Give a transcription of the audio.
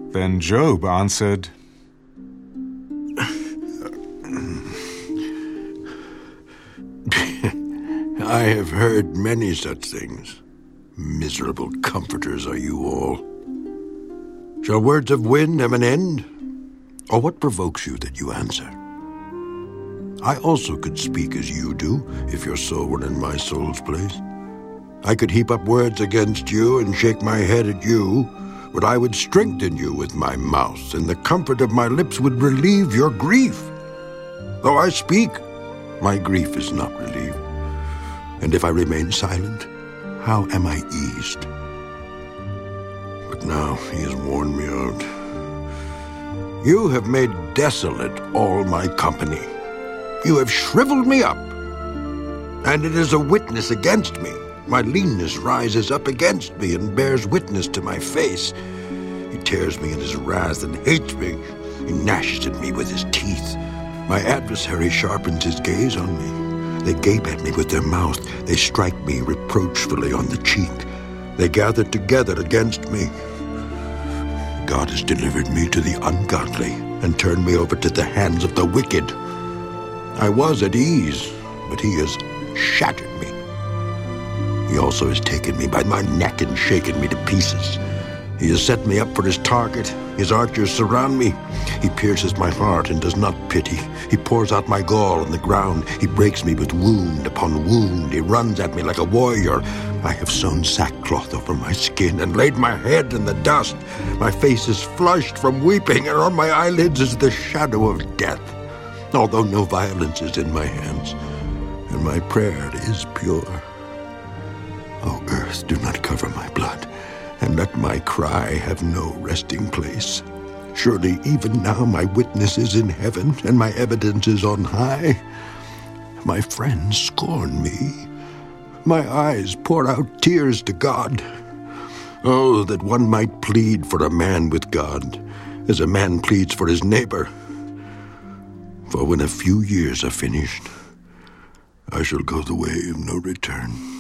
Then Job answered, I have heard many such things. Miserable comforters are you all. Shall words of wind have an end? Or what provokes you that you answer? I also could speak as you do, if your soul were in my soul's place. I could heap up words against you and shake my head at you, but I would strengthen you with my mouth, and the comfort of my lips would relieve your grief. Though I speak, my grief is not relieved. And if I remain silent, how am I eased? But now he has worn me out. You have made desolate all my company. You have shriveled me up, and it is a witness against me. My leanness rises up against me and bears witness to my face. He tears me in his wrath and hates me. He gnashes at me with his teeth. My adversary sharpens his gaze on me. They gape at me with their mouth. They strike me reproachfully on the cheek. They gather together against me. God has delivered me to the ungodly and turned me over to the hands of the wicked. I was at ease, but he has shattered me. He also has taken me by my neck and shaken me to pieces. He has set me up for his target. His archers surround me. He pierces my heart and does not pity. He pours out my gall on the ground. He breaks me with wound upon wound. He runs at me like a warrior. I have sewn sackcloth over my skin and laid my head in the dust. My face is flushed from weeping, and on my eyelids is the shadow of death. Although no violence is in my hands, and my prayer is pure. O earth, do not cover my blood, and let my cry have no resting place. Surely even now my witness is in heaven, and my evidence is on high. My friends scorn me. My eyes pour out tears to God. Oh, that one might plead for a man with God, as a man pleads for his neighbor. For when a few years are finished, I shall go the way of no return.